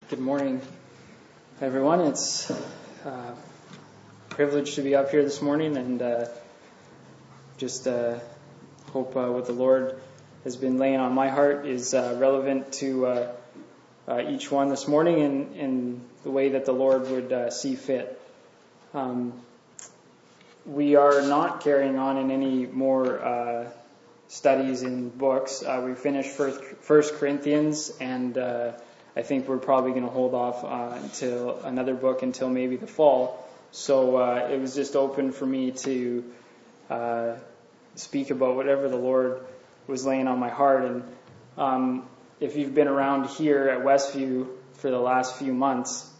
Good morning, everyone. It's a privilege to be up here this morning, and just hope what the Lord has been laying on my heart is relevant to each one this morning in the way that the Lord would see fit. We are not carrying on in any more studies in books. We finished First Corinthians, and I think we're probably going to hold off until another book until maybe the fall. So it was just open for me to speak about whatever the Lord was laying on my heart. And if you've been around here at Westview for the last few months,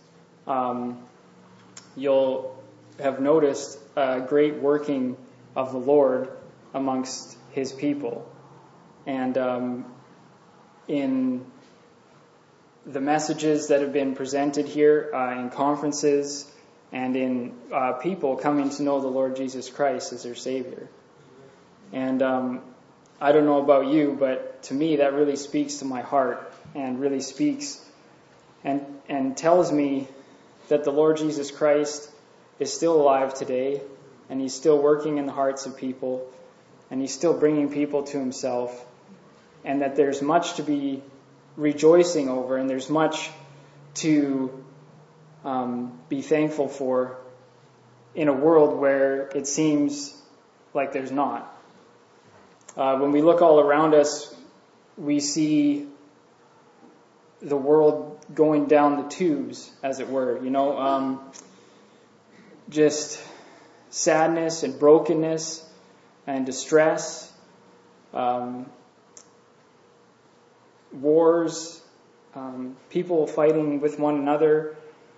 you'll have noticed a great working of the Lord amongst His people. And in the messages that have been presented here in conferences and in people coming to know the Lord Jesus Christ as their Savior. And I don't know about you, but to me that really speaks to my heart and really speaks and tells me that the Lord Jesus Christ is still alive today, and He's still working in the hearts of people, and He's still bringing people to Himself, and that there's much to be rejoicing over, and there's much to be thankful for in a world where it seems like there's not. When we look all around us, we see the world going down the tubes, as it were, just sadness and brokenness and distress, wars, people fighting with one another,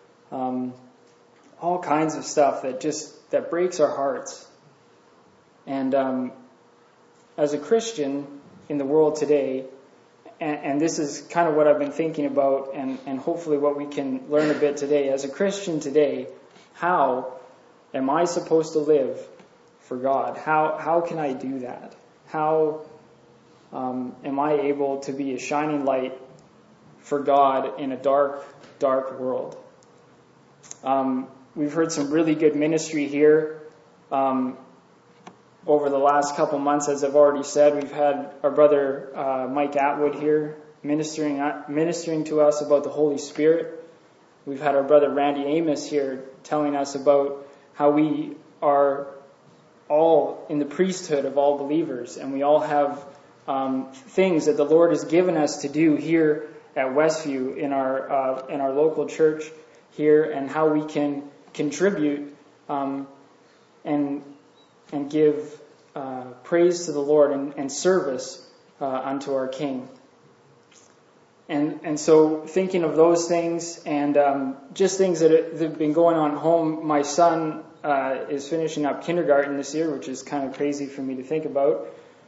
all kinds of stuff that breaks our hearts. And as a Christian in the world today, and this is kind of what I've been thinking about, and hopefully what we can learn a bit today. As a Christian today, how am I supposed to live for God? How can I do that? How am I able to be a shining light for God in a dark, dark world? We've heard some really good ministry here over the last couple months. As I've already said, we've had our brother Mike Atwood here ministering to us about the Holy Spirit. We've had our brother Randy Amos here telling us about how we are all in the priesthood of all believers, and we all have things that the Lord has given us to do here at Westview in our local church here, and how we can contribute and give praise to the Lord and service unto our King. And so thinking of those things and just things that have been going on at home. My son is finishing up kindergarten this year, which is kind of crazy for me to think about.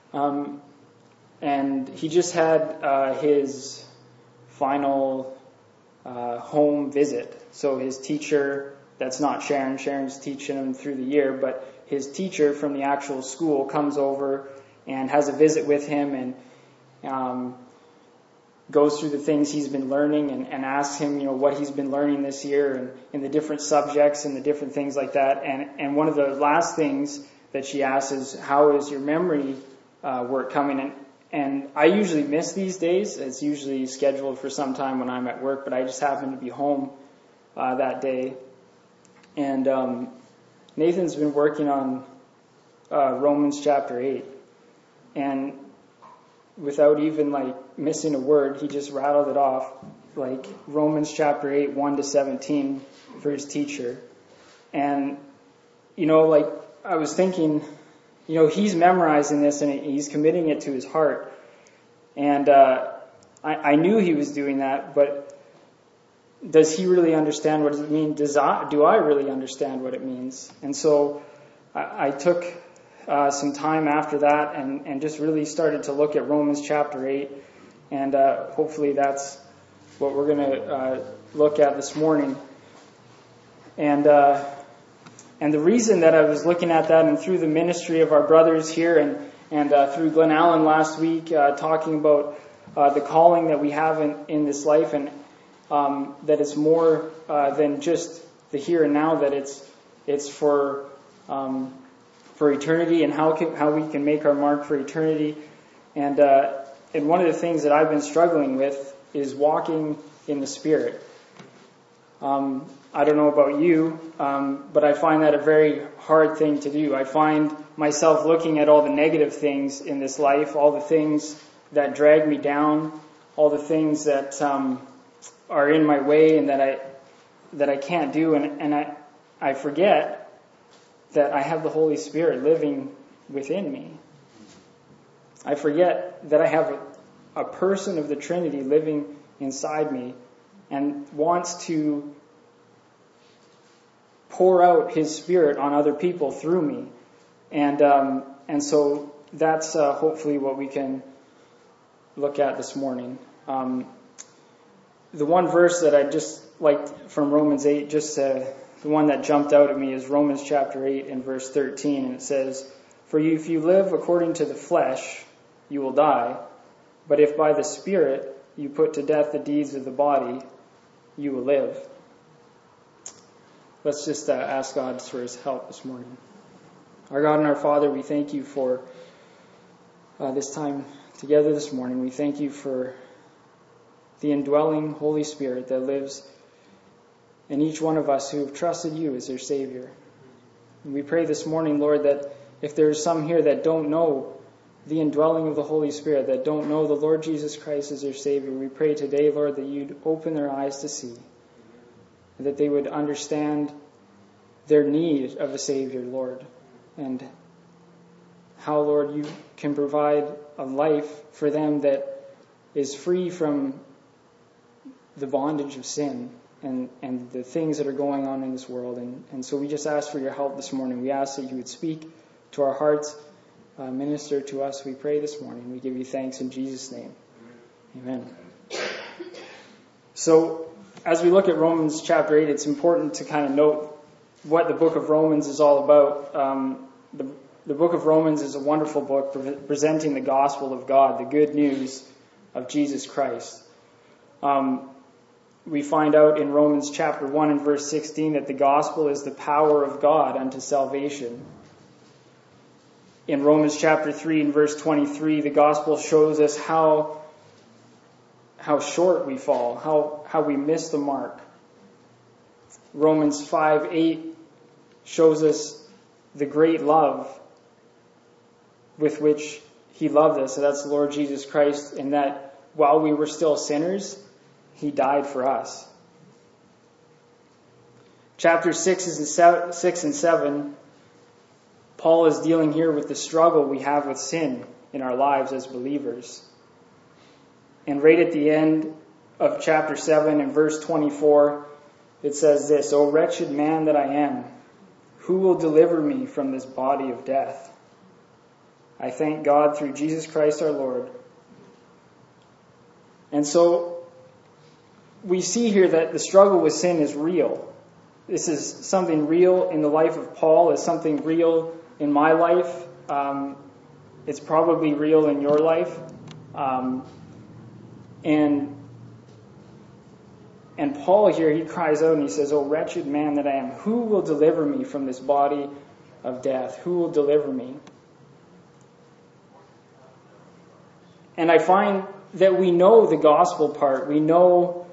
And he just had his final home visit. So his teacher, that's not Sharon, Sharon's teaching him through the year, but his teacher from the actual school comes over and has a visit with him and goes through the things he's been learning and asks him, what he's been learning this year and the different subjects and the different things like that. And one of the last things that she asks is, how is your memory work coming in? And I usually miss these days. It's usually scheduled for some time when I'm at work, but I just happen to be home that day. And Nathan's been working on Romans chapter 8. And without even missing a word, he just rattled it off, like Romans chapter 8, 1-17 for his teacher. And, I was thinking, he's memorizing this and he's committing it to his heart. And I knew he was doing that, but does he really understand what it means? Do I really understand what it means? And so I took some time after that and just really started to look at Romans chapter 8. And hopefully that's what we're going to look at this morning. And the reason that I was looking at that, and through the ministry of our brothers here and through Glen Allen last week, talking about the calling that we have in this life, and that it's more than just the here and now, that it's for eternity, and how we can make our mark for eternity. And one of the things that I've been struggling with is walking in the Spirit. I don't know about you, but I find that a very hard thing to do. I find myself looking at all the negative things in this life, all the things that drag me down, all the things that are in my way and that I can't do, and I forget that I have the Holy Spirit living within me. I forget that I have a person of the Trinity living inside me and wants to pour out His Spirit on other people through me. And so that's hopefully what we can look at this morning. The one verse that I just liked from Romans 8, the one that jumped out at me, is Romans chapter 8 and verse 13. And it says, "For if you live according to the flesh, you will die. But if by the Spirit you put to death the deeds of the body, you will live." Let's just ask God for His help this morning. Our God and our Father, we thank You for this time together this morning. We thank You for the indwelling Holy Spirit that lives in each one of us who have trusted You as their Savior. And we pray this morning, Lord, that if there is some here that don't know the indwelling of the Holy Spirit, that don't know the Lord Jesus Christ as their Savior, we pray today, Lord, that You'd open their eyes to see, that they would understand their need of a Savior, Lord, and how, Lord, You can provide a life for them that is free from the bondage of sin and the things that are going on in this world. And so we just ask for Your help this morning. We ask that You would speak to our hearts, minister to us, we pray this morning. We give You thanks in Jesus' name. Amen. So as we look at Romans chapter 8, it's important to kind of note what the book of Romans is all about. The book of Romans is a wonderful book presenting the gospel of God, the good news of Jesus Christ. We find out in Romans chapter 1 and verse 16 that the gospel is the power of God unto salvation. In Romans chapter 3 and verse 23, the gospel shows us how short we fall, how we miss the mark. Romans 5:8 shows us the great love with which He loved us. So that's the Lord Jesus Christ, and that while we were still sinners, He died for us. Chapter 6 and 7, Paul is dealing here with the struggle we have with sin in our lives as believers. And right at the end of chapter 7 and verse 24, it says this, "O wretched man that I am, who will deliver me from this body of death? I thank God through Jesus Christ our Lord." And so we see here that the struggle with sin is real. This is something real in the life of Paul. It's something real in my life. It's probably real in your life. And Paul here, he cries out and he says, "O wretched man that I am, who will deliver me from this body of death? Who will deliver me?" And I find that we know the gospel part. We know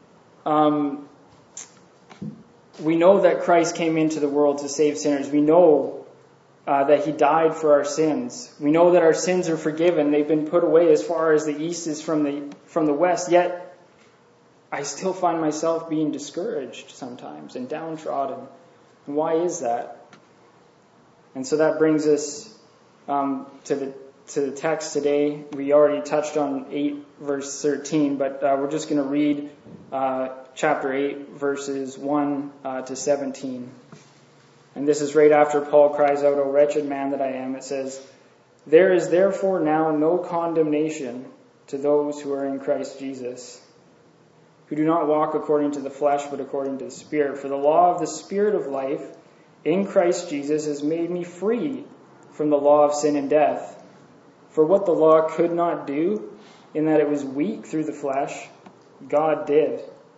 that Christ came into the world to save sinners. We know that He died for our sins. We know that our sins are forgiven. They've been put away as far as the east is from the west. Yet I still find myself being discouraged sometimes and downtrodden. And why is that? And so that brings us to the text today. We already touched on 8 verse 13, but we're just going to read chapter 8 verses 1 to 17. And this is right after Paul cries out, "O wretched man that I am." It says, "There is therefore now no condemnation to those who are in Christ Jesus, who do not walk according to the flesh, but according to the Spirit. For the law of the Spirit of life in Christ Jesus has made me free from the law of sin and death. For what the law could not do, in that it was weak through the flesh, God did,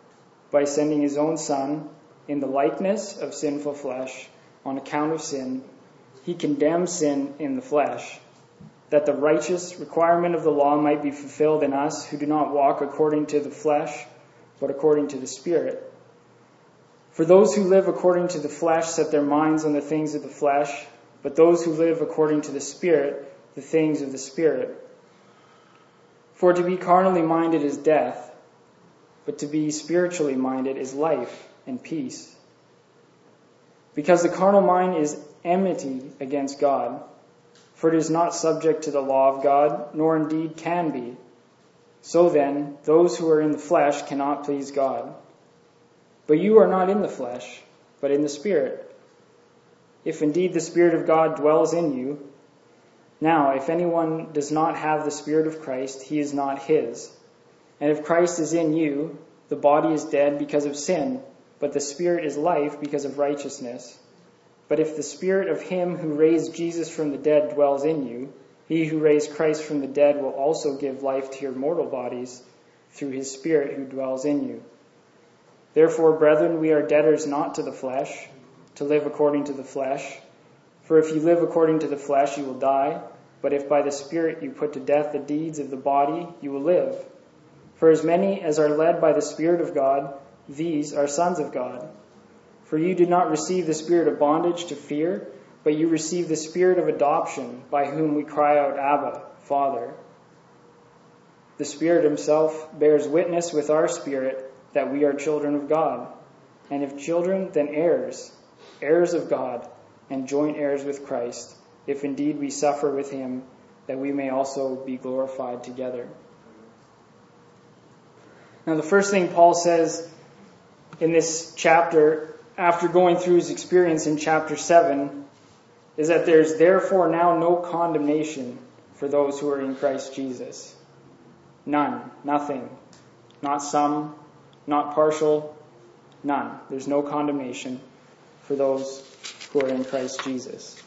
by sending his own Son in the likeness of sinful flesh on account of sin, he condemned sin in the flesh, that the righteous requirement of the law might be fulfilled in us who do not walk according to the flesh, but according to the Spirit. For those who live according to the flesh set their minds on the things of the flesh, but those who live according to the Spirit, the things of the Spirit. For to be carnally minded is death, but to be spiritually minded is life and peace. Because the carnal mind is enmity against God, for it is not subject to the law of God, nor indeed can be. So then, those who are in the flesh cannot please God. But you are not in the flesh, but in the Spirit, if indeed the Spirit of God dwells in you. Now, if anyone does not have the Spirit of Christ, he is not his. And if Christ is in you, the body is dead because of sin, but the Spirit is life because of righteousness. But if the Spirit of him who raised Jesus from the dead dwells in you, he who raised Christ from the dead will also give life to your mortal bodies through his Spirit who dwells in you. Therefore, brethren, we are debtors not to the flesh, to live according to the flesh. For if you live according to the flesh, you will die. But if by the Spirit you put to death the deeds of the body, you will live. For as many as are led by the Spirit of God, these are sons of God. For you did not receive the spirit of bondage to fear, but you received the Spirit of adoption, by whom we cry out, Abba, Father. The Spirit himself bears witness with our spirit that we are children of God. And if children, then heirs, heirs of God, and joint heirs with Christ, if indeed we suffer with him, that we may also be glorified together. Now, the first thing Paul says in this chapter, after going through his experience in chapter 7, is that there's therefore now no condemnation for those who are in Christ Jesus. None. Nothing. Not some. Not partial. None. There's no condemnation for those who are in Christ Jesus.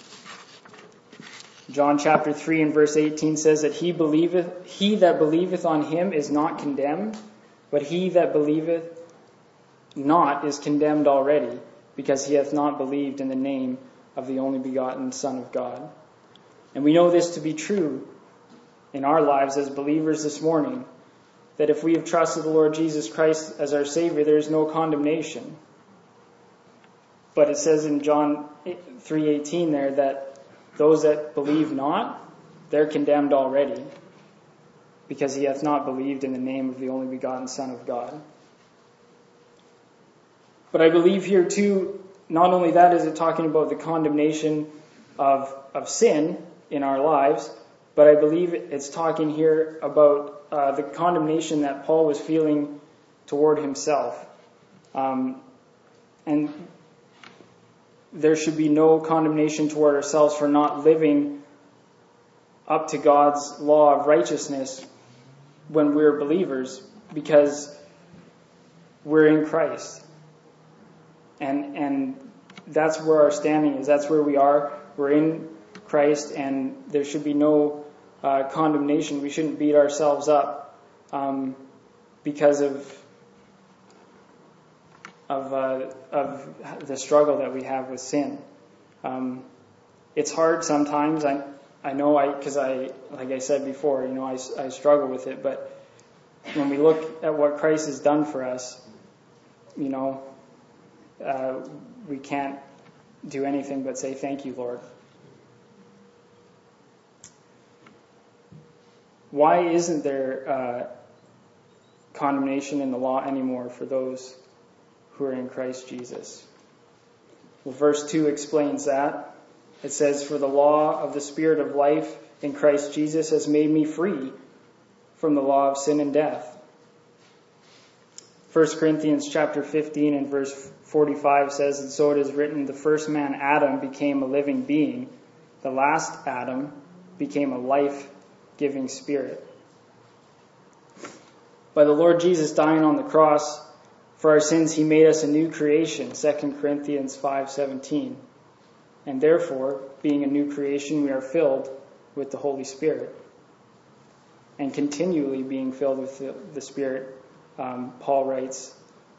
John chapter 3 and verse 18 says that he that believeth on him is not condemned, but he that believeth not is condemned already, because he hath not believed in the name of the only begotten Son of God. And we know this to be true in our lives as believers this morning, that if we have trusted the Lord Jesus Christ as our Savior, there is no condemnation. But it says in John 3:18 there that those that believe not, they're condemned already, because he hath not believed in the name of the only begotten Son of God. But I believe here too, not only that is it talking about the condemnation of sin in our lives, but I believe it's talking here about the condemnation that Paul was feeling toward himself. And there should be no condemnation toward ourselves for not living up to God's law of righteousness when we're believers, because we're in Christ. And that's where our standing is. That's where we are. We're in Christ, and there should be no condemnation. We shouldn't beat ourselves up because of the struggle that we have with sin. It's hard sometimes. I know because like I said before, I struggle with it. But when we look at what Christ has done for us, we can't do anything but say, thank you, Lord. Why isn't there condemnation in the law anymore for those who are in Christ Jesus? Well, verse 2 explains that. It says, for the law of the Spirit of life in Christ Jesus has made me free from the law of sin and death. 1 Corinthians chapter 15 and verse 45 says, and so it is written, the first man Adam became a living being. The last Adam became a life-giving spirit. By the Lord Jesus dying on the cross for our sins, he made us a new creation, 2 Corinthians 5:17. And therefore, being a new creation, we are filled with the Holy Spirit. And continually being filled with the Spirit, Paul writes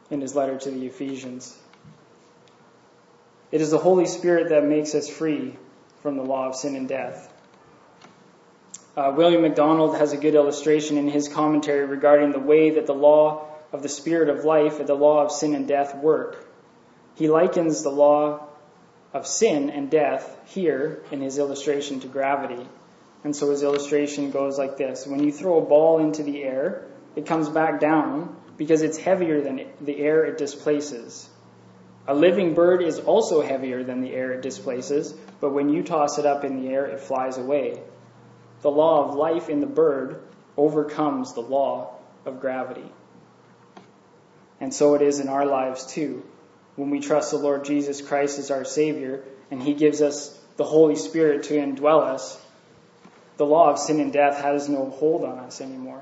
in his letter to the Ephesians. It is the Holy Spirit that makes us free from the law of sin and death. William MacDonald has a good illustration in his commentary regarding the way that the law of the Spirit of life and the law of sin and death work. He likens the law of sin and death here in his illustration to gravity. And so his illustration goes like this. When you throw a ball into the air, it comes back down because it's heavier than the air it displaces. A living bird is also heavier than the air it displaces, but when you toss it up in the air, it flies away. The law of life in the bird overcomes the law of gravity. And so it is in our lives too. When we trust the Lord Jesus Christ as our Savior, and He gives us the Holy Spirit to indwell us, the law of sin and death has no hold on us anymore.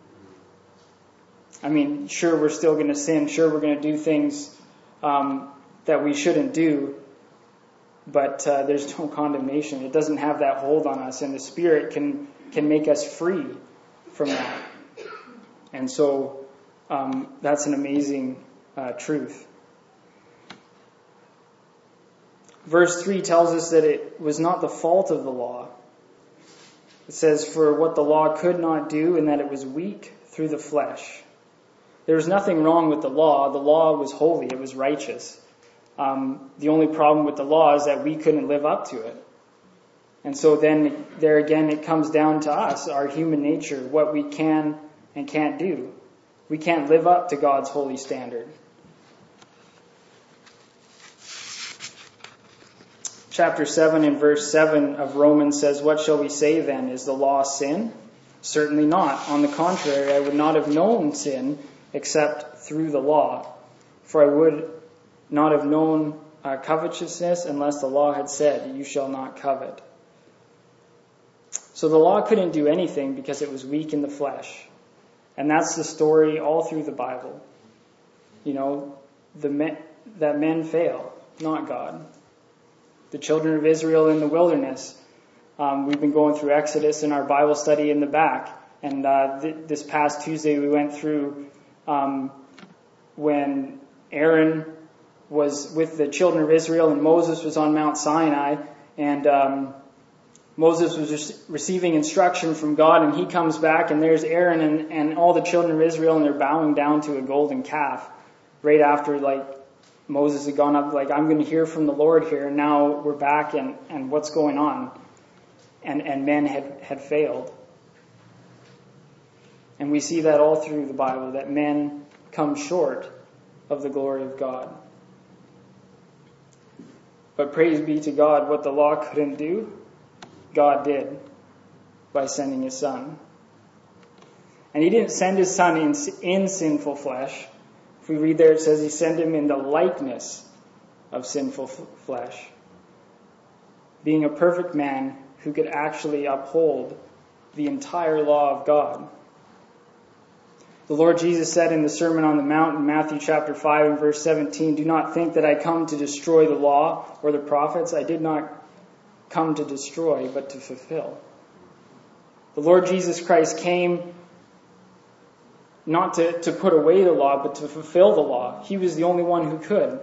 I mean, sure, we're still going to sin. Sure, we're going to do things that we shouldn't do. But there's no condemnation. It doesn't have that hold on us. And the Spirit can make us free from that. And so that's an amazing truth. Verse 3 tells us that it was not the fault of the law. It says, for what the law could not do, and that it was weak through the flesh. There was nothing wrong with the law. The law was holy. It was righteous. The only problem with the law is that we couldn't live up to it. And so then there again it comes down to us, our human nature, what we can and can't do. We can't live up to God's holy standard. Chapter 7 and verse 7 of Romans says, what shall we say then? Is the law sin? Certainly not. On the contrary, I would not have known sin except through the law. For I would not have known covetousness unless the law had said, you shall not covet. So the law couldn't do anything because it was weak in the flesh. And that's the story all through the Bible. You know, that men fail, not God. The children of Israel in the wilderness. We've been going through Exodus in our Bible study in the back. And this past Tuesday we went through when Aaron was with the children of Israel and Moses was on Mount Sinai, and Moses was just receiving instruction from God, and he comes back and there's Aaron and all the children of Israel, and they're bowing down to a golden calf right after Moses had gone up, I'm going to hear from the Lord here, and now we're back and what's going on? And men had failed. And we see that all through the Bible, that men come short of the glory of God. But praise be to God, what the law couldn't do, God did by sending His Son. And He didn't send His Son in sinful flesh. If we read there, it says He sent Him in the likeness of sinful flesh, being a perfect man who could actually uphold the entire law of God. The Lord Jesus said in the Sermon on the Mount in Matthew chapter 5 and verse 17, do not think that I come to destroy the law or the prophets. I did not come to destroy, but to fulfill. The Lord Jesus Christ came not to put away the law, but to fulfill the law. He was the only one who could.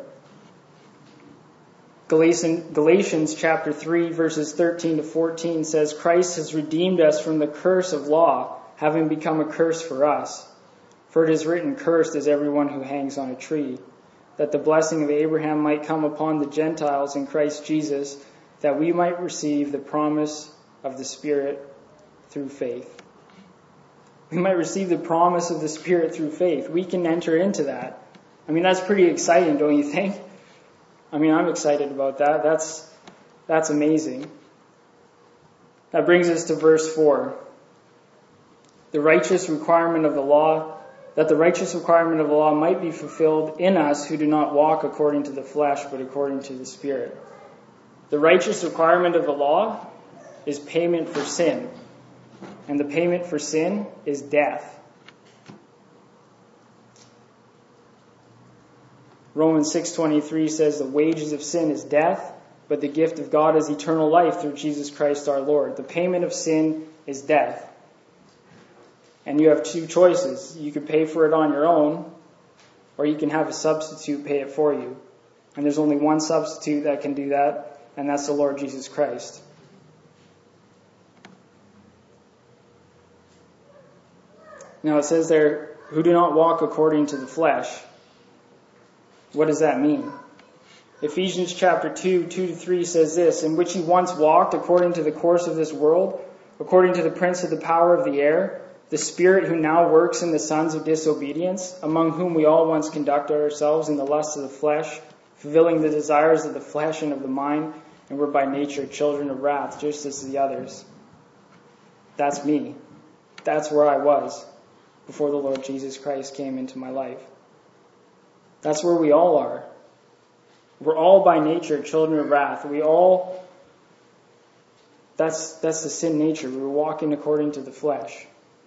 Galatians chapter 3 verses 13 to 14 says, Christ has redeemed us from the curse of law, having become a curse for us. For it is written, cursed is everyone who hangs on a tree, that the blessing of Abraham might come upon the Gentiles in Christ Jesus, that we might receive the promise of the Spirit through faith. We might receive the promise of the Spirit through faith. We can enter into that. I mean, that's pretty exciting, don't you think? I mean, I'm excited about that. That's amazing. That brings us to verse 4. That the righteous requirement of the law might be fulfilled in us who do not walk according to the flesh, but according to the Spirit. The righteous requirement of the law is payment for sin. And the payment for sin is death. Romans 6:23 says the wages of sin is death, but the gift of God is eternal life through Jesus Christ our Lord. The payment of sin is death. And you have two choices. You could pay for it on your own, or you can have a substitute pay it for you. And there's only one substitute that can do that, and that's the Lord Jesus Christ. Now it says there, who do not walk according to the flesh. What does that mean? Ephesians chapter 2, 2-3 says this, in which he once walked according to the course of this world, according to the prince of the power of the air, the spirit who now works in the sons of disobedience, among whom we all once conducted ourselves in the lusts of the flesh, fulfilling the desires of the flesh and of the mind, and were by nature children of wrath, just as the others. That's me. That's where I was before the Lord Jesus Christ came into my life. That's where we all are. We're all by nature children of wrath. That's the sin nature. We're walking according to the flesh.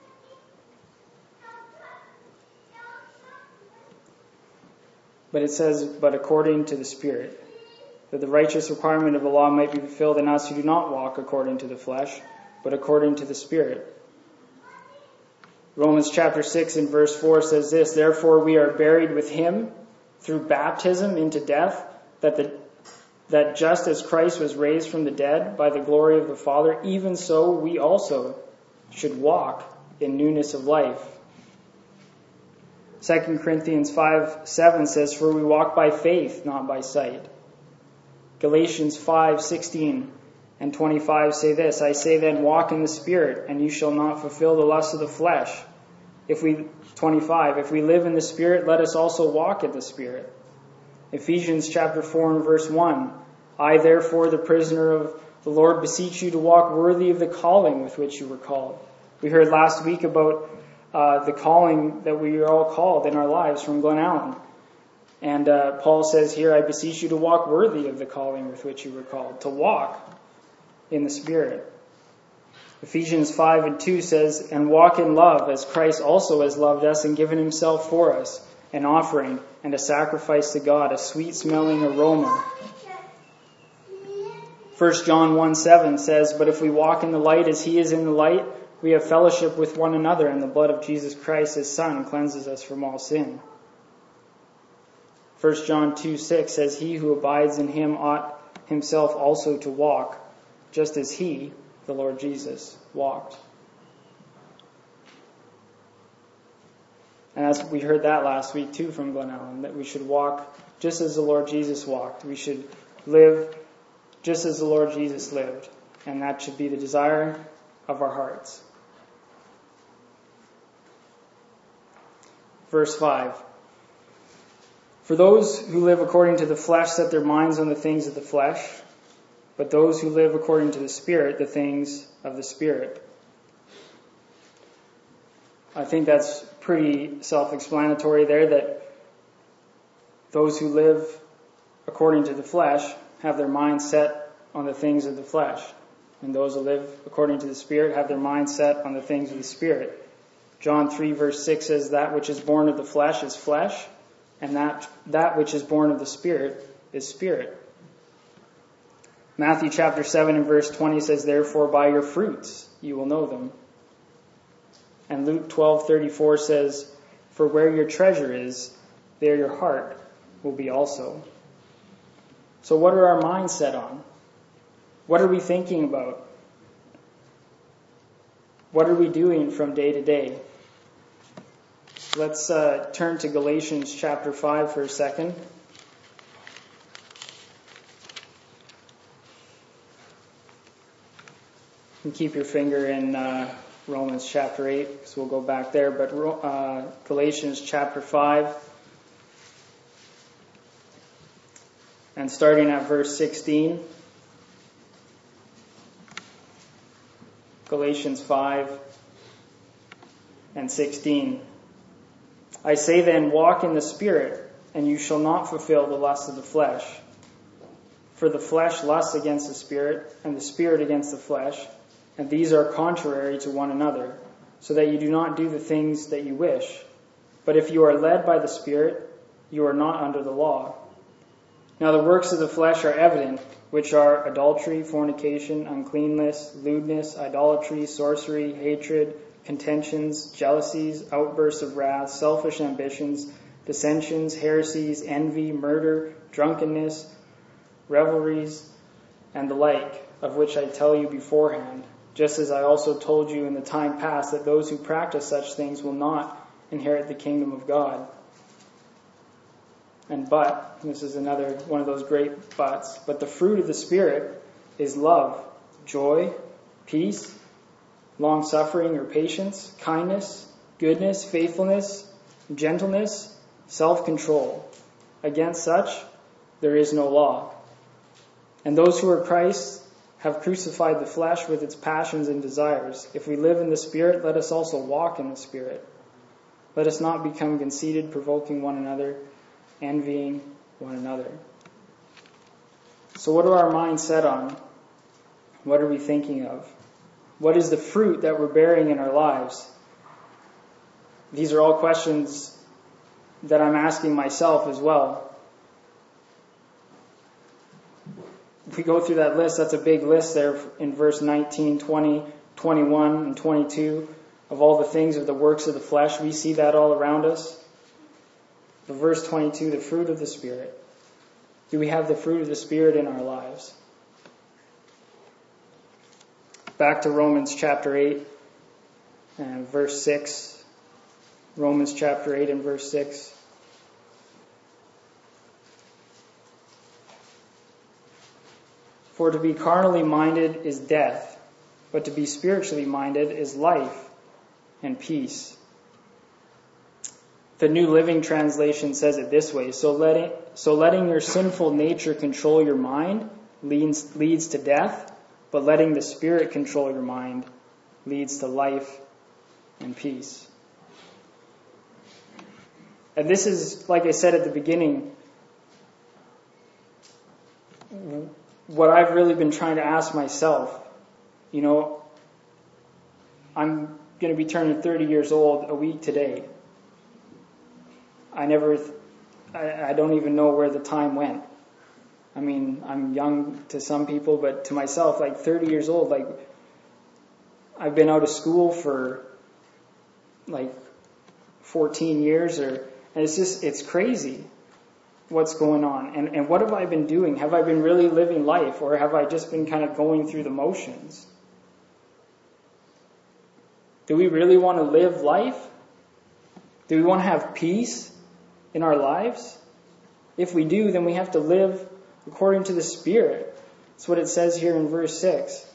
But it says, but according to the Spirit, that the righteous requirement of the law might be fulfilled in us who do not walk according to the flesh, but according to the Spirit. Romans chapter 6 and verse 4 says this, therefore we are buried with him through baptism into death, that just as Christ was raised from the dead by the glory of the Father, even so we also should walk in newness of life. 2 Corinthians 5:7 says, for we walk by faith, not by sight. Galatians 5:16 and 25 say this, I say then, walk in the Spirit, and you shall not fulfill the lust of the flesh. 25, if we live in the Spirit, let us also walk in the Spirit. Ephesians chapter 4 and verse 1, I therefore, the prisoner of the Lord, beseech you to walk worthy of the calling with which you were called. We heard last week about the calling that we are all called in our lives from Glen Allen. And Paul says here, I beseech you to walk worthy of the calling with which you were called, to walk in the Spirit. Ephesians 5 and 2 says, and walk in love as Christ also has loved us and given himself for us, an offering and a sacrifice to God, a sweet-smelling aroma. 1 John 1:7 says, but if we walk in the light as he is in the light, we have fellowship with one another, and the blood of Jesus Christ, his Son, cleanses us from all sin. 1 John 2:6 says, he who abides in him ought himself also to walk, just as he, the Lord Jesus, walked. And we heard that last week too from Glen Allen, that we should walk just as the Lord Jesus walked. We should live just as the Lord Jesus lived. And that should be the desire of our hearts. Verse 5. For those who live according to the flesh set their minds on the things of the flesh, but those who live according to the Spirit, the things of the Spirit. I think that's pretty self-explanatory there, that those who live according to the flesh have their minds set on the things of the flesh. And those who live according to the Spirit have their minds set on the things of the Spirit. John 3 verse 6 says, that which is born of the flesh is flesh, and that which is born of the Spirit is spirit. Matthew chapter 7 and verse 20 says, therefore by your fruits you will know them. And Luke 12:34 says, for where your treasure is, there your heart will be also. So what are our minds set on? What are we thinking about? What are we doing from day to day? Let's turn to Galatians chapter 5 for a second. And keep your finger in Romans chapter 8, because we'll go back there. But Galatians chapter 5, and starting at verse 16. Galatians 5 and 16. I say then, walk in the Spirit, and you shall not fulfill the lust of the flesh. For the flesh lusts against the Spirit, and the Spirit against the flesh, and these are contrary to one another, so that you do not do the things that you wish. But if you are led by the Spirit, you are not under the law. Now the works of the flesh are evident, which are adultery, fornication, uncleanness, lewdness, idolatry, sorcery, hatred, contentions, jealousies, outbursts of wrath, selfish ambitions, dissensions, heresies, envy, murder, drunkenness, revelries, and the like, of which I tell you beforehand, just as I also told you in the time past, that those who practice such things will not inherit the kingdom of God. And but, this is another one of those great buts, but the fruit of the Spirit is love, joy, peace, long-suffering or patience, kindness, goodness, faithfulness, gentleness, self-control. Against such there is no law. And those who are Christ have crucified the flesh with its passions and desires. If we live in the Spirit, let us also walk in the Spirit. Let us not become conceited, provoking one another, envying one another. So what are our minds set on? What are we thinking of? What is the fruit that we're bearing in our lives? These are all questions that I'm asking myself as well. If we go through that list, that's a big list there in verse 19, 20, 21, and 22 of all the things of the works of the flesh. We see that all around us. But verse 22, the fruit of the Spirit. Do we have the fruit of the Spirit in our lives? Back to Romans chapter 8 and verse 6. Romans chapter 8 and verse 6. For to be carnally minded is death, but to be spiritually minded is life and peace. The New Living Translation says it this way: So letting your sinful nature control your mind leads to death, but letting the Spirit control your mind leads to life and peace. And this is, like I said at the beginning, what I've really been trying to ask myself. You know, I'm going to be turning 30 years old a week today. I don't even know where the time went. I mean, I'm young to some people, but to myself, like 30 years old, like I've been out of school for like 14 years and it's crazy what's going on. And what have I been doing? Have I been really living life, or have I just been kind of going through the motions? Do we really want to live life? Do we want to have peace in our lives? If we do, then we have to live according to the Spirit. That's what it says here in verse 6.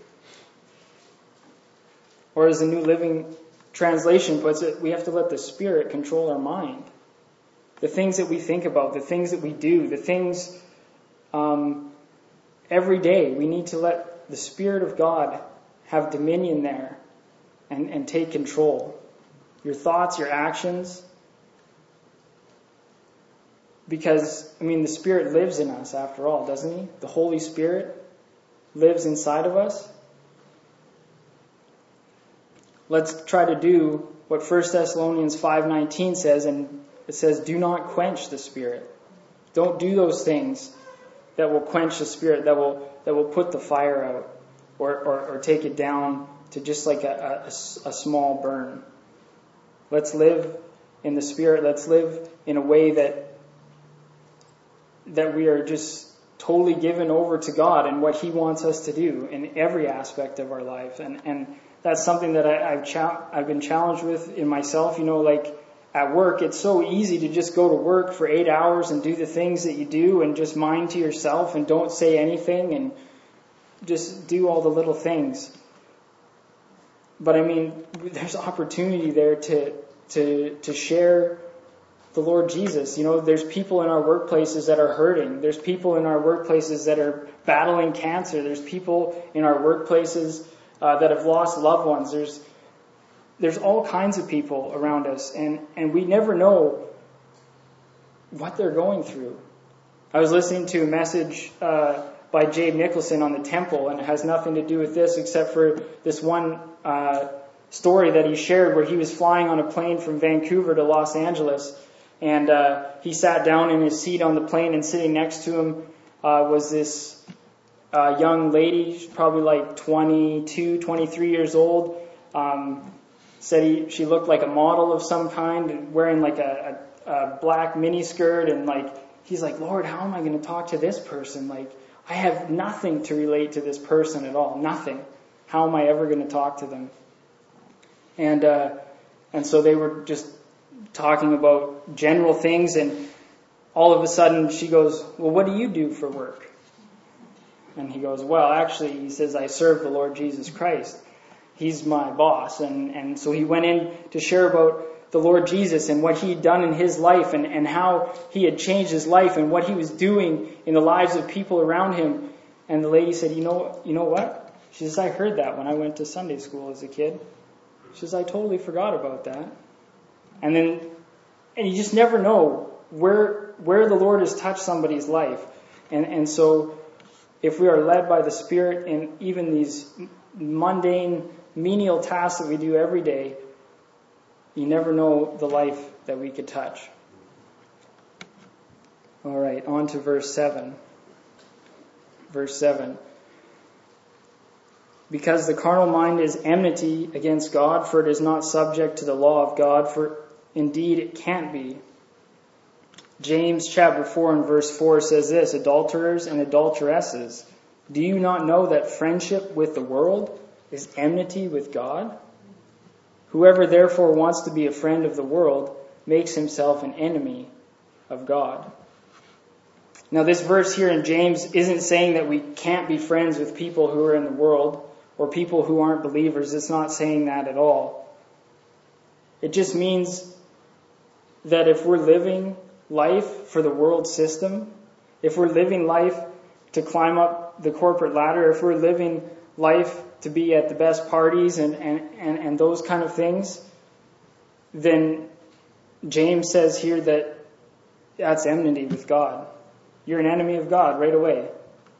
Or as the New Living Translation puts it, we have to let the Spirit control our mind. The things that we think about, the things that we do, the things every day, we need to let the Spirit of God have dominion there and take control. Your thoughts, your actions. Because, I mean, the Spirit lives in us after all, doesn't He? The Holy Spirit lives inside of us. Let's try to do what 1 Thessalonians 5:19 says, and it says, do not quench the Spirit. Don't do those things that will quench the Spirit, that will put the fire out or take it down to just like a small burn. Let's live in the Spirit. Let's live in a way that we are just totally given over to God and what He wants us to do in every aspect of our life. And that's something that I've been challenged with in myself. You know, like at work, it's so easy to just go to work for 8 hours and do the things that you do and just mind to yourself and don't say anything and just do all the little things. But I mean, there's opportunity there to share the Lord Jesus. You know, there's people in our workplaces that are hurting. There's people in our workplaces that are battling cancer. There's people in our workplaces that have lost loved ones. There's all kinds of people around us, and we never know what they're going through. I was listening to a message by Jade Nicholson on the temple, and it has nothing to do with this except for this one story that he shared where he was flying on a plane from Vancouver to Los Angeles, and he sat down in his seat on the plane, and sitting next to him was this young lady, probably like 22, 23 years old. Said she looked like a model of some kind, wearing like a a black miniskirt, and like he's like, Lord, how am I going to talk to this person? Like, I have nothing to relate to this person at all. Nothing. How am I ever going to talk to them? And so they were just talking about general things, and all of a sudden she goes, well, what do you do for work? And he goes, well, actually, he says, I serve the Lord Jesus Christ. He's my boss. And so he went in to share about the Lord Jesus and what he'd done in his life, and how he had changed his life and what he was doing in the lives of people around him. And the lady said, you know what? She says, I heard that when I went to Sunday school as a kid. She says, I totally forgot about that. And you just never know where the Lord has touched somebody's life. And so if we are led by the Spirit in even these mundane, menial tasks that we do every day, you never know the life that we could touch. All right, on to verse 7. Verse 7. Because the carnal mind is enmity against God, for it is not subject to the law of God, for indeed it can't be. James chapter 4 and verse 4 says this, adulterers and adulteresses, do you not know that friendship with the world is enmity with God? Whoever therefore wants to be a friend of the world makes himself an enemy of God. Now this verse here in James isn't saying that we can't be friends with people who are in the world or people who aren't believers. It's not saying that at all. It just means that if we're living life for the world system, if we're living life to climb up the corporate ladder, if we're living life to be at the best parties and those kind of things, then James says here that that's enmity with God. You're an enemy of God right away.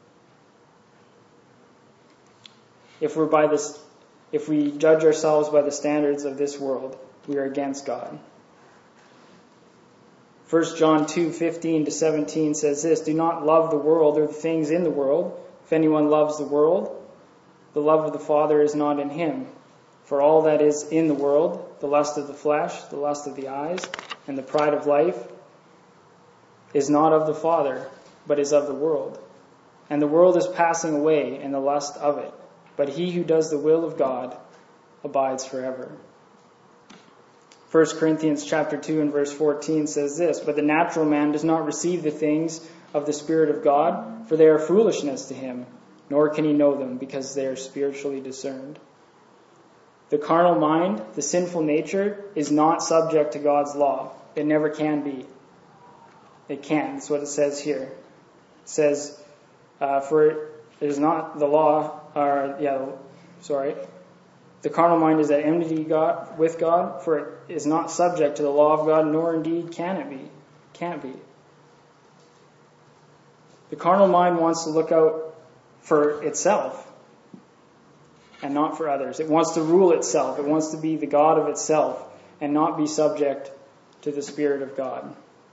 If we judge ourselves by the standards of this world, we are against God. 1 John 2:15-17 says this, do not love the world or the things in the world. If anyone loves the world, the love of the Father is not in him. For all that is in the world, the lust of the flesh, the lust of the eyes, and the pride of life, is not of the Father, but is of the world. And the world is passing away and the lust of it. But he who does the will of God abides forever. 1 Corinthians chapter 2 and verse 14 says this, but the natural man does not receive the things of the Spirit of God, for they are foolishness to him, nor can he know them, because they are spiritually discerned. The carnal mind, the sinful nature, is not subject to God's law. It never can be. It can't. That's what it says here. It says, for it is not the law, the carnal mind is at enmity with God, for it is not subject to the law of God, nor indeed can it be. Can't be. The carnal mind wants to look out for itself and not for others. It wants to rule itself. It wants to be the God of itself and not be subject to the Spirit of God.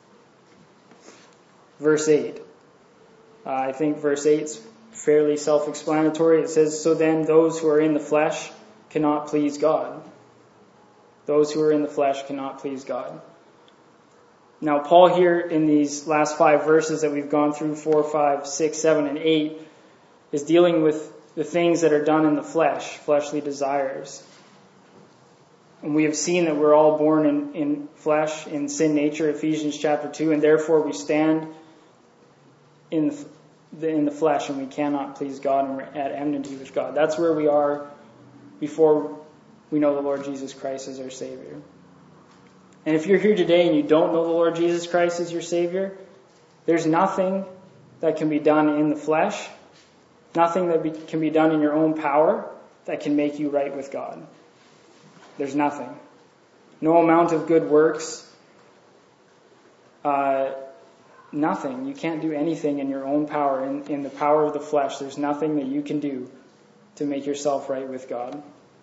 Verse 8. I think verse 8 is fairly self-explanatory. It says, so then those who are in the flesh cannot please God. Those who are in the flesh cannot please God. Now Paul here in these last 5 verses that we've gone through, 4, 5, 6, 7, and 8, is dealing with the things that are done in the flesh, fleshly desires. And we have seen that we're all born in flesh, in sin nature, Ephesians chapter 2, and therefore we stand in the flesh and we cannot please God and we're at enmity with God. That's where we are before we know the Lord Jesus Christ as our Savior. And if you're here today and you don't know the Lord Jesus Christ as your Savior, there's nothing that can be done in the flesh, nothing that can be done in your own power that can make you right with God. There's nothing. No amount of good works, nothing. You can't do anything in your own power, in the power of the flesh. There's nothing that you can do to make yourself right with God.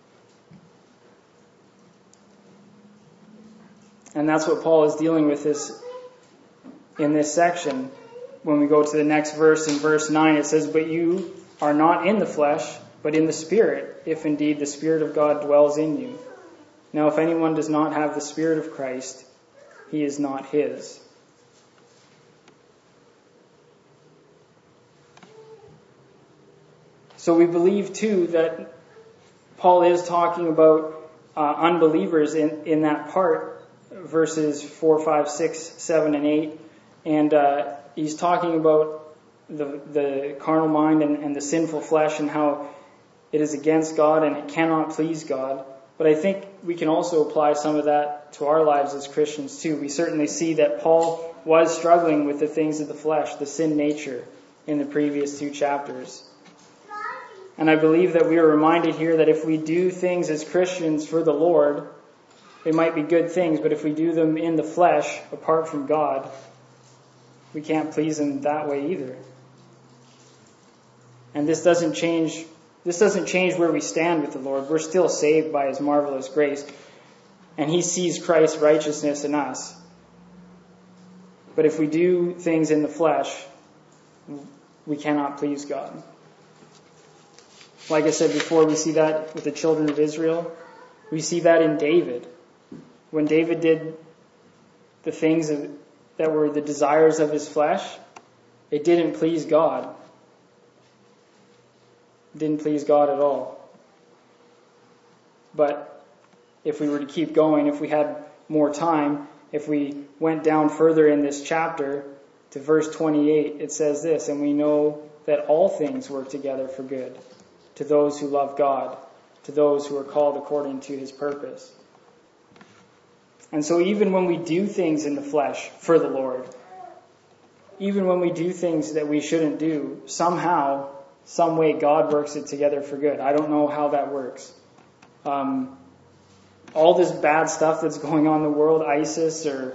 And that's what Paul is dealing with in this section. When we go to the next verse, in verse 9, it says, but you are not in the flesh, but in the Spirit, if indeed the Spirit of God dwells in you. Now if anyone does not have the Spirit of Christ, he is not his. So we believe too that Paul is talking about unbelievers in that part, verses 4, 5, 6, 7, and 8. And he's talking about the carnal mind and the sinful flesh and how it is against God and it cannot please God. But I think we can also apply some of that to our lives as Christians too. We certainly see that Paul was struggling with the things of the flesh, the sin nature, in the previous 2 chapters. And I believe that we are reminded here that if we do things as Christians for the Lord, they might be good things, but if we do them in the flesh, apart from God, we can't please Him that way either. And this doesn't change where we stand with the Lord. We're still saved by His marvelous grace, and He sees Christ's righteousness in us. But if we do things in the flesh, we cannot please God. Like I said before, we see that with the children of Israel. We see that in David. When David did the things that were the desires of his flesh, it didn't please God. It didn't please God at all. But if we were to keep going, if we had more time, if we went down further in this chapter to verse 28, it says this, "And we know that all things work together for good, to those who love God, to those who are called according to His purpose." And so even when we do things in the flesh for the Lord, even when we do things that we shouldn't do, somehow, some way God works it together for good. I don't know how that works. All this bad stuff that's going on in the world, ISIS or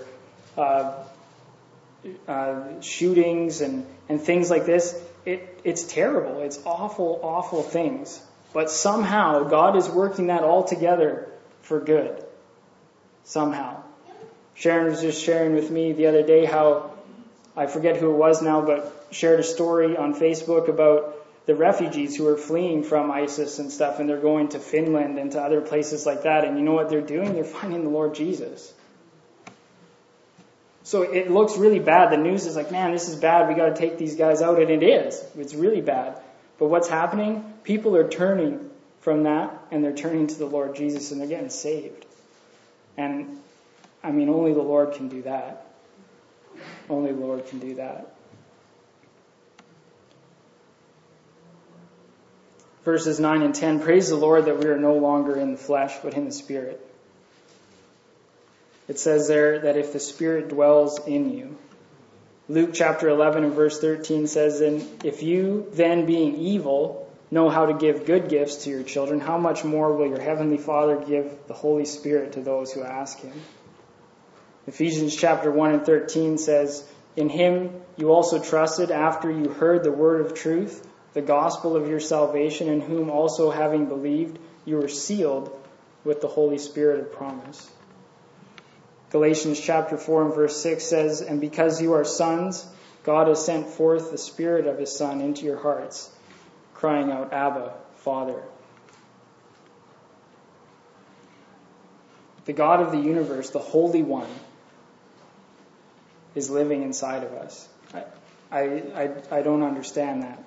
shootings and things like this, it's terrible. It's awful, awful things. But somehow God is working that all together for good. Somehow. Sharon was just sharing with me the other day how, I forget who it was now, but shared a story on Facebook about the refugees who are fleeing from ISIS and stuff, and they're going to Finland and to other places like that. And you know what they're doing? They're finding the Lord Jesus. So it looks really bad. The news is like, man, this is bad. We got to take these guys out. And it is. It's really bad. But what's happening? People are turning from that, and they're turning to the Lord Jesus, and they're getting saved. And, I mean, only the Lord can do that. Only the Lord can do that. Verses 9 and 10, "Praise the Lord that we are no longer in the flesh, but in the Spirit." It says there that if the Spirit dwells in you. Luke chapter 11 and verse 13 says, "And if you then being evil know how to give good gifts to your children, how much more will your heavenly Father give the Holy Spirit to those who ask Him?" Ephesians chapter 1 and 13 says, "In Him you also trusted after you heard the word of truth, the gospel of your salvation, in whom also having believed, you were sealed with the Holy Spirit of promise." Galatians chapter 4 and verse 6 says, "And because you are sons, God has sent forth the Spirit of His Son into your hearts, crying out, 'Abba, Father.'" The God of the universe, the Holy One, is living inside of us. I don't understand that.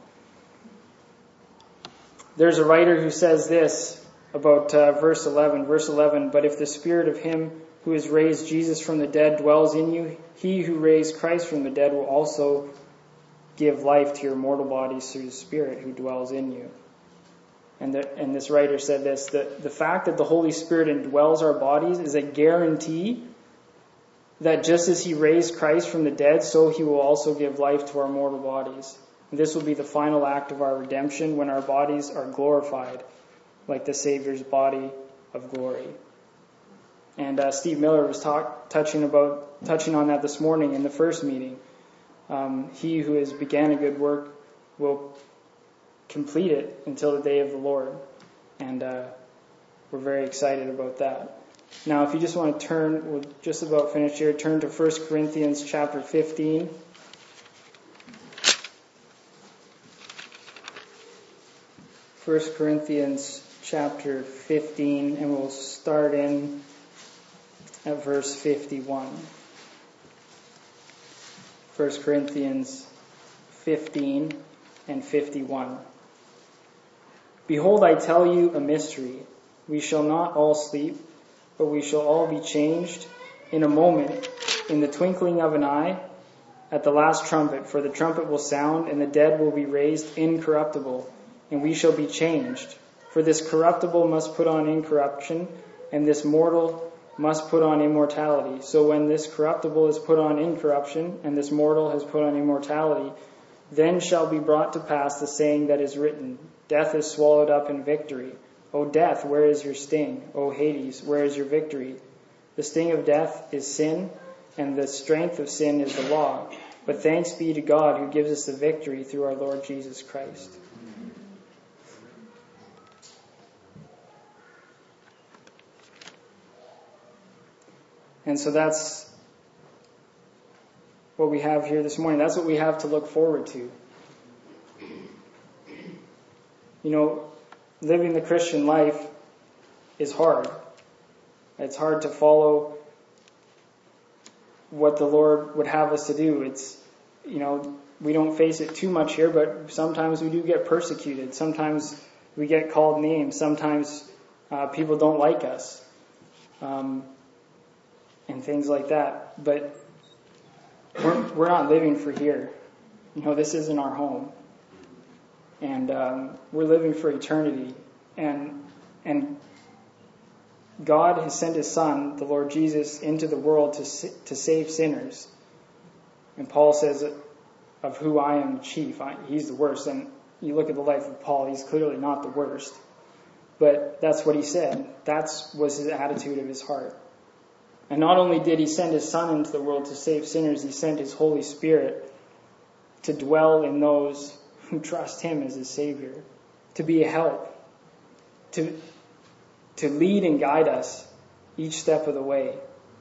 There's a writer who says this about verse 11. Verse 11, "But if the Spirit of Him who has raised Jesus from the dead dwells in you, He who raised Christ from the dead will also give life to your mortal bodies through the Spirit who dwells in you." And this writer said this, the fact that the Holy Spirit indwells our bodies is a guarantee that just as He raised Christ from the dead, so He will also give life to our mortal bodies. And this will be the final act of our redemption when our bodies are glorified, like the Savior's body of glory. And Steve Miller was touching on that this morning in the first meeting. He who has began a good work will complete it until the day of the Lord. And we're very excited about that. Now, if you just want to turn, we're just about finished here, turn to 1 Corinthians chapter 15. 1 Corinthians chapter 15, and we'll start in at verse 51. 1 Corinthians 15 and 51. Behold, I tell you a mystery. We shall not all sleep, but we shall all be changed in a moment, in the twinkling of an eye, at the last trumpet. For the trumpet will sound, and the dead will be raised incorruptible, and we shall be changed. For this corruptible must put on incorruption, and this mortal must put on immortality. So when this corruptible is put on incorruption, and this mortal has put on immortality, then shall be brought to pass the saying that is written, Death is swallowed up in victory. O death, where is your sting? O Hades, where is your victory? The sting of death is sin, and the strength of sin is the law. But thanks be to God who gives us the victory through our Lord Jesus Christ. And so that's what we have here this morning. That's what we have to look forward to. You know, living the Christian life is hard. It's hard to follow what the Lord would have us to do. It's, you know, we don't face it too much here, but sometimes we do get persecuted. Sometimes we get called names. Sometimes people don't like us. And things like that. But we're not living for here. You know, this isn't our home. And we're living for eternity. And God has sent His Son, the Lord Jesus, into the world to save sinners. And Paul says, of who I am chief, he's the worst. And you look at the life of Paul, he's clearly not the worst. But that's what he said. That was his attitude of his heart. And not only did He send His Son into the world to save sinners, He sent His Holy Spirit to dwell in those who trust Him as His Savior, to be a help, to lead and guide us each step of the way,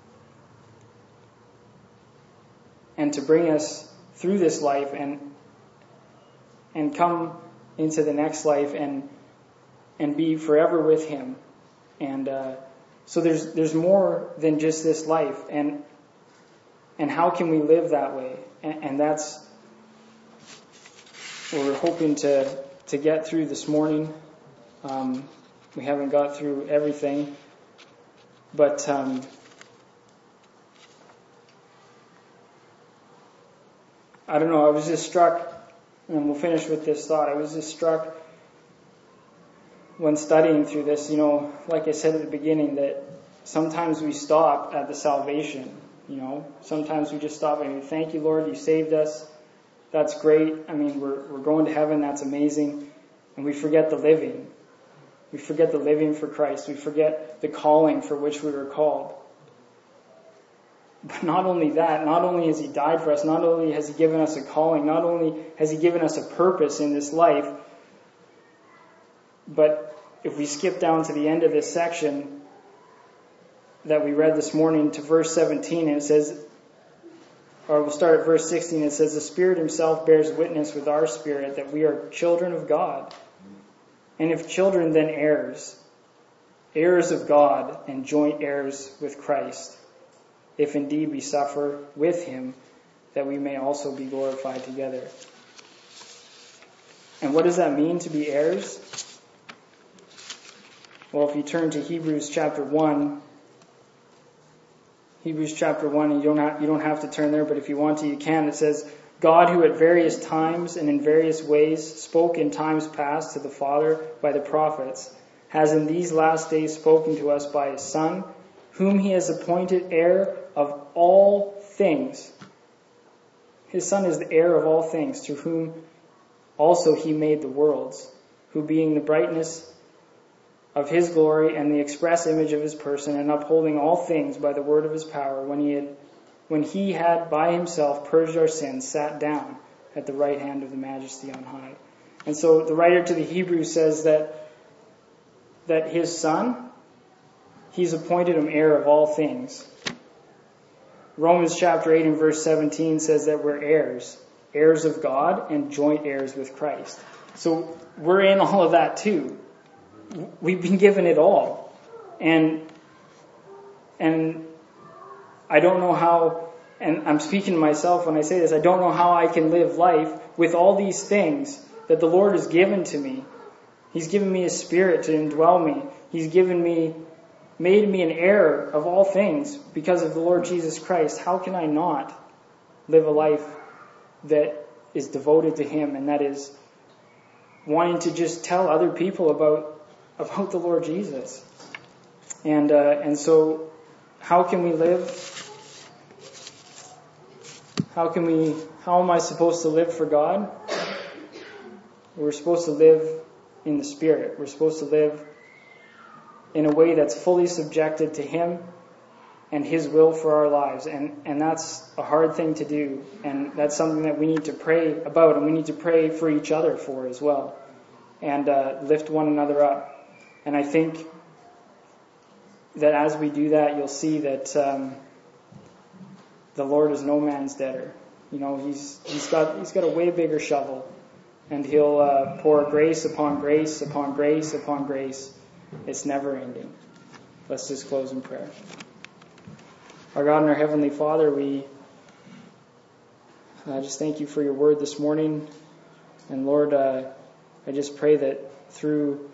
and to bring us through this life and come into the next life and be forever with Him. And so there's more than just this life, and how can we live that way? And that's what we're hoping to get through this morning. We haven't got through everything, but I don't know, I was just struck, and we'll finish with this thought, I was just struck when studying through this, you know, like I said at the beginning, that sometimes we stop at the salvation, you know. Sometimes we just stop and thank you, Lord, you saved us. That's great. I mean, we're going to heaven. That's amazing. And we forget the living. We forget the living for Christ. We forget the calling for which we were called. But not only that, not only has He died for us, not only has He given us a calling, not only has He given us a purpose in this life, but if we skip down to the end of this section that we read this morning to verse 17, it says, or we'll start at verse 16, it says, the Spirit Himself bears witness with our spirit that we are children of God. And if children, then heirs, heirs of God and joint heirs with Christ, if indeed we suffer with Him, that we may also be glorified together. And what does that mean to be heirs? Well, if you turn to Hebrews chapter 1, and you don't have to turn there, but if you want to, you can. It says, God, who at various times and in various ways spoke in times past to the Father by the prophets, has in these last days spoken to us by His Son, whom He has appointed heir of all things. His Son is the heir of all things, through whom also He made the worlds, who being the brightness of His glory and the express image of His person, and upholding all things by the word of His power, when He had by Himself purged our sins, sat down at the right hand of the Majesty on high. And so the writer to the Hebrews says that His Son, He's appointed Him heir of all things. Romans chapter 8 and verse 17 says that we're heirs of God and joint heirs with Christ. So we're in all of that too. We've been given it all. And I don't know how and I'm speaking to myself when I say this, I don't know how I can live life with all these things that the Lord has given to me. He's given me His Spirit to indwell me. He's made me an heir of all things because of the Lord Jesus Christ. How can I not live a life that is devoted to Him, and that is wanting to just tell other people about the Lord Jesus? And so how can we live? How am I supposed to live for God? We're supposed to live in the Spirit. We're supposed to live in a way that's fully subjected to Him and His will for our lives. And that's a hard thing to do. And that's something that we need to pray about, and we need to pray for each other for as well. And lift one another up. And I think that as we do that, you'll see that the Lord is no man's debtor. You know, He's got a way bigger shovel. And He'll pour grace upon grace upon grace upon grace. It's never ending. Let's just close in prayer. Our God and our Heavenly Father, we just thank You for Your word this morning. And Lord, I just pray that through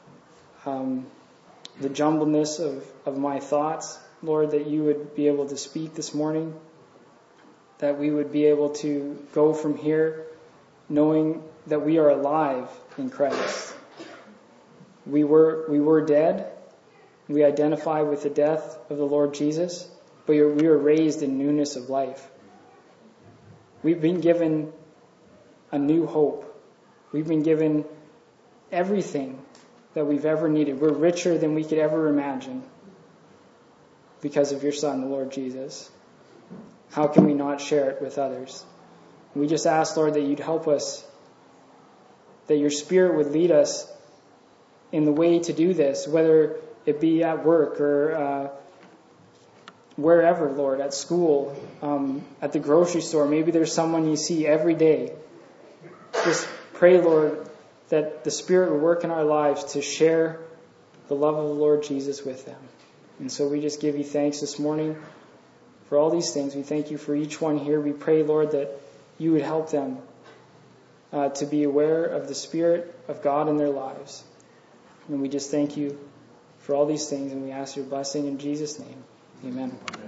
the jumbleness of my thoughts, Lord, that You would be able to speak this morning, that we would be able to go from here knowing that we are alive in Christ. We were dead. We identify with the death of the Lord Jesus, but we are raised in newness of life. We've been given a new hope. We've been given everything that we've ever needed. We're richer than we could ever imagine because of Your Son, the Lord Jesus. How can we not share it with others? We just ask, Lord, that You'd help us, that Your Spirit would lead us in the way to do this, whether it be at work or wherever, Lord, at school, at the grocery store. Maybe there's someone You see every day. Just pray, Lord, that the Spirit will work in our lives to share the love of the Lord Jesus with them. And so we just give You thanks this morning for all these things. We thank You for each one here. We pray, Lord, that You would help them to be aware of the Spirit of God in their lives. And we just thank You for all these things, and we ask Your blessing in Jesus' name. Amen.